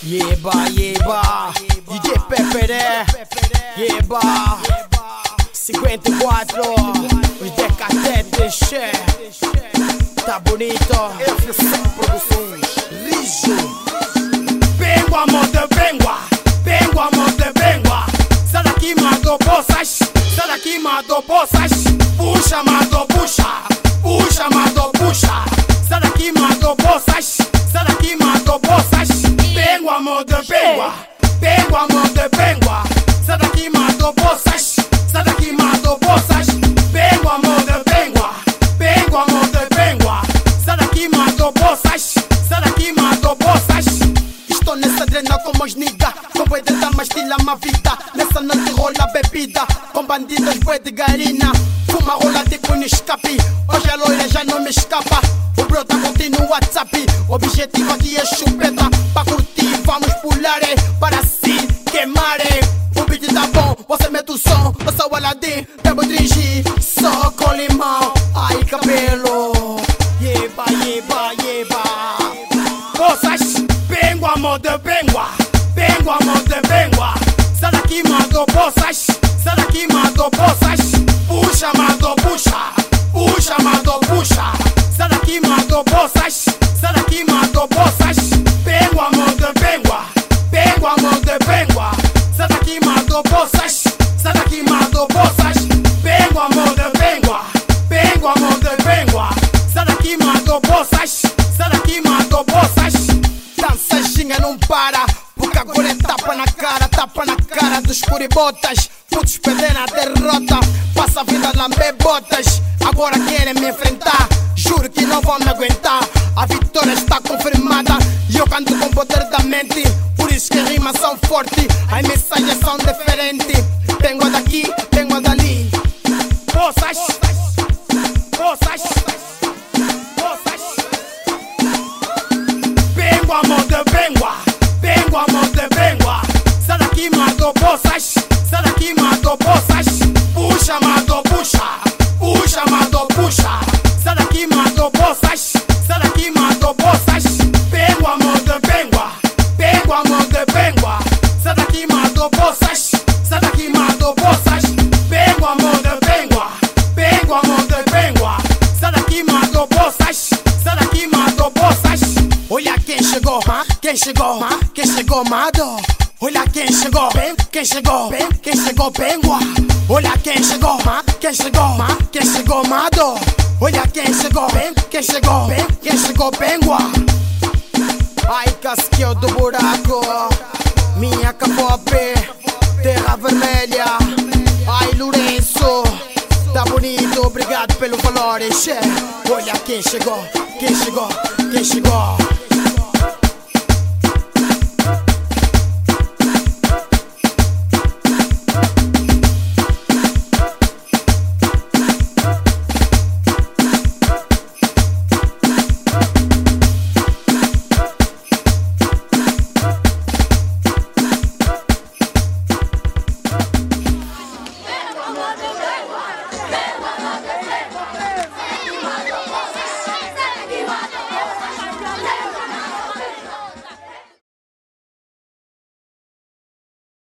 Yeba, yeba, DJ Peperé, yeba, 54, os decatetes, tá bonito. FC Produções, Rijo. Bengua, moda, bengua, bengua, moda, bengua. Sai daqui, matou bolsas, sai daqui, matou bolsas. Puxa, matou, puxa, puxa, matou, puxa. Sai daqui, matou bolsas, sai daqui, matou bolsas. Bengua, moda, bengua, bengua, moda, bengua. Sai daqui, matou bolsas, sai daqui, matou bolsas. Bengua, moda, bengua, bengua, moda, bengua. Sai daqui, matou bolsas, sai daqui, matou bolsas. Estou nessa drena como os nigga, com boi de damas estila uma vida. Nessa noite rola bebida, com bandidas boi de garina. Fuma rola de cunho escape, hoje a loira já não me escapa. O brota continua no WhatsApp, objetivo aqui é chupeta. Pra curtir vamos pular, para se queimar. O beat tá bom, você mete o som, eu sou o Aladdin, bebo dringi, só com limão. Ai cabelo, yeba, yeba, yeba. Bolsas, bengua, moda, bengua, bengua, moda, bengua. Sai daqui, matou bolsas, sai daqui, matou bolsas. Puxa, matou, puxa, puxa, matou, puxa. Sai daqui, matou bolsas, sai daqui, matou bolsas. Bengua, moda, bengua, bengua, moda, bengua. Sai daqui, matou bolsas, sai daqui, matou bolsas. Bengua, moda, bengua, bengua, moda, bengua. Sai daqui, matou bolsas, sai daqui, matou bolsas. Dança ginga não para, porque agora é tapa na cara dos curibotas. Putos perderam a derrota, passa a vida a lamber botas. Agora querem me enfrentar, juro que não vão me aguentar. A vitória está confirmada e eu canto com o poder da mente. Por isso que as rimas são fortes, as mensagens são diferentes. Vengo daqui, vengo dali. Bolsas, bolsas, bolsas. Bengua, moda, bengua, bengua, moda, bengua. Sai daqui, matou bolsas, sai daqui, matou bolsas. Puxa, matou, puxa, puxa, matou, puxa. Sai daqui, matou bolsas, sai daqui, matou bolsas. Bengua, moda, bengua, bengua, moda, bengua. Sai daqui, matou bolsas, sai daqui, matou bolsas. Bengua, moda, bengua, bengua, moda, bengua. Sai daqui, matou bolsas, sai daqui, matou bolsas. Olha quem chegou, quem chegou, quem chegou, mado. Olha quem chegou, quem chegou, quem chegou, bengua. Olha quem chegou, quem chegou, quem chegou, mado. Olha quem chegou, quem chegou, quem chegou, bengua. Ai casquinho do buraco, minha capope, terra vermelha. Ai Lourenço, tá bonito, obrigado pelo valor. Olha quem chegou, quem chegou, quem chegou.